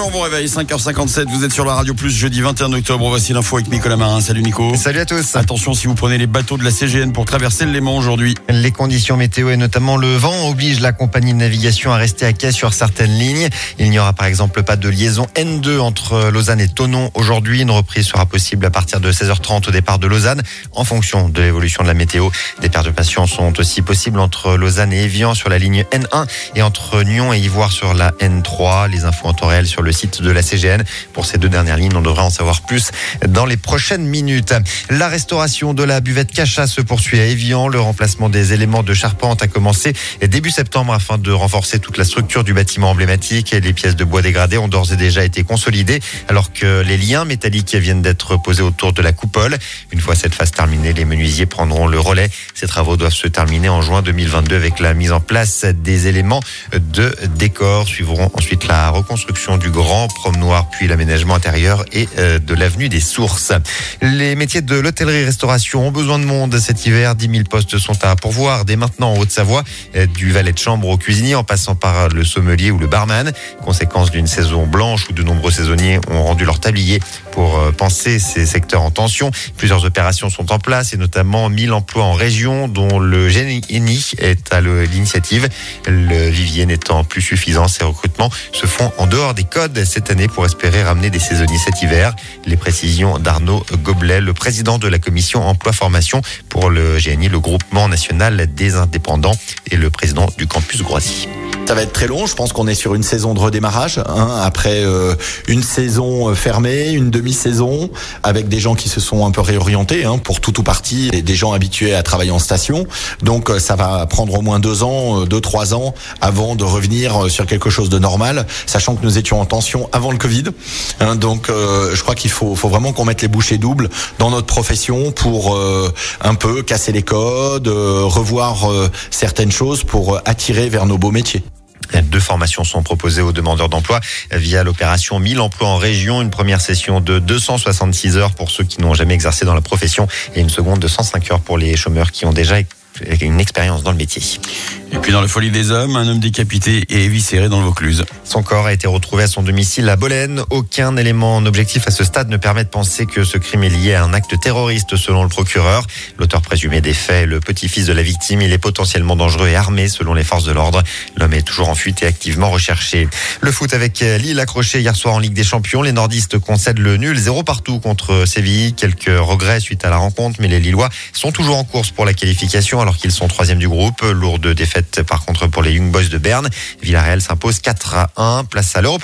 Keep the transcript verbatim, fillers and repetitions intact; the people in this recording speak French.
Bonjour, bon réveil, cinq heures cinquante-sept, vous êtes sur la Radio Plus, jeudi vingt et un octobre. Voici l'info avec Nicolas Marin. Salut Nico. Salut à tous. Attention si vous prenez les bateaux de la C G N pour traverser le Léman aujourd'hui. Les conditions météo et notamment le vent obligent la compagnie de navigation à rester à quai sur certaines lignes. Il n'y aura par exemple pas de liaison N deux entre Lausanne et Thonon aujourd'hui. Une reprise sera possible à partir de seize heures trente au départ de Lausanne en fonction de l'évolution de la météo. Des pertes de patience sont aussi possibles entre Lausanne et Évian sur la ligne N un et entre Nyon et Ivoire sur la N trois. Les infos en temps réel sur le site de la C G N. Pour ces deux dernières lignes, on devrait en savoir plus dans les prochaines minutes. La restauration de la buvette Cacha se poursuit à Évian. Le remplacement des éléments de charpente a commencé début septembre afin de renforcer toute la structure du bâtiment emblématique. Les pièces de bois dégradées ont d'ores et déjà été consolidées alors que les liens métalliques viennent d'être posés autour de la coupole. Une fois cette phase terminée, les menuisiers prendront le relais. Ces travaux doivent se terminer en juin deux mille vingt-deux avec la mise en place des éléments de décor. Suivront ensuite la reconstruction du grand promenoir puis l'aménagement intérieur et de l'avenue des Sources. Les métiers de l'hôtellerie-restauration ont besoin de monde cet hiver. dix mille postes sont à pourvoir dès maintenant en Haute-Savoie, du valet de chambre au cuisinier en passant par le sommelier ou le barman. Conséquence d'une saison blanche où de nombreux saisonniers ont rendu leur tablier pour penser ces secteurs en tension. Plusieurs opérations sont en place et notamment mille emplois en région dont le Génie est à l'initiative. Le vivier n'étant plus suffisant, ces recrutements se font en dehors des codes cette année pour espérer ramener des saisonniers cet hiver. Les précisions d'Arnaud Goblet, le président de la commission emploi-formation pour le G N I, le groupement national des indépendants, et le président du campus Groisy. Ça va être très long, je pense qu'on est sur une saison de redémarrage, hein, après euh, une saison fermée, une demi-saison, avec des gens qui se sont un peu réorientés, hein, pour tout ou partie, et des gens habitués à travailler en station. Donc ça va prendre au moins deux ans, deux, trois ans, avant de revenir sur quelque chose de normal, sachant que nous étions en tension avant le Covid. Hein, donc euh, je crois qu'il faut, faut vraiment qu'on mette les bouchées doubles dans notre profession pour euh, un peu casser les codes, euh, revoir euh, certaines choses pour attirer vers nos beaux métiers. Deux formations sont proposées aux demandeurs d'emploi via l'opération mille emplois en région. Une première session de deux cent soixante-six heures pour ceux qui n'ont jamais exercé dans la profession et une seconde de cent cinq heures pour les chômeurs qui ont déjà une expérience dans le métier. Et puis dans la folie des hommes, un homme décapité et éviscéré dans le Vaucluse. Son corps a été retrouvé à son domicile à Bolène. Aucun élément objectif à ce stade ne permet de penser que ce crime est lié à un acte terroriste selon le procureur. L'auteur présumé des faits est le petit-fils de la victime. Il est potentiellement dangereux et armé selon les forces de l'ordre. L'homme est toujours en fuite et activement recherché. Le foot avec Lille accroché hier soir en Ligue des Champions. Les nordistes concèdent le nul zéro partout contre Séville. Quelques regrets suite à la rencontre, mais les Lillois sont toujours en course pour la qualification alors qu'ils sont troisième du groupe. Lourde défaite par contre pour les Young Boys de Berne. Villarreal s'impose quatre à un. Place à l'Europe.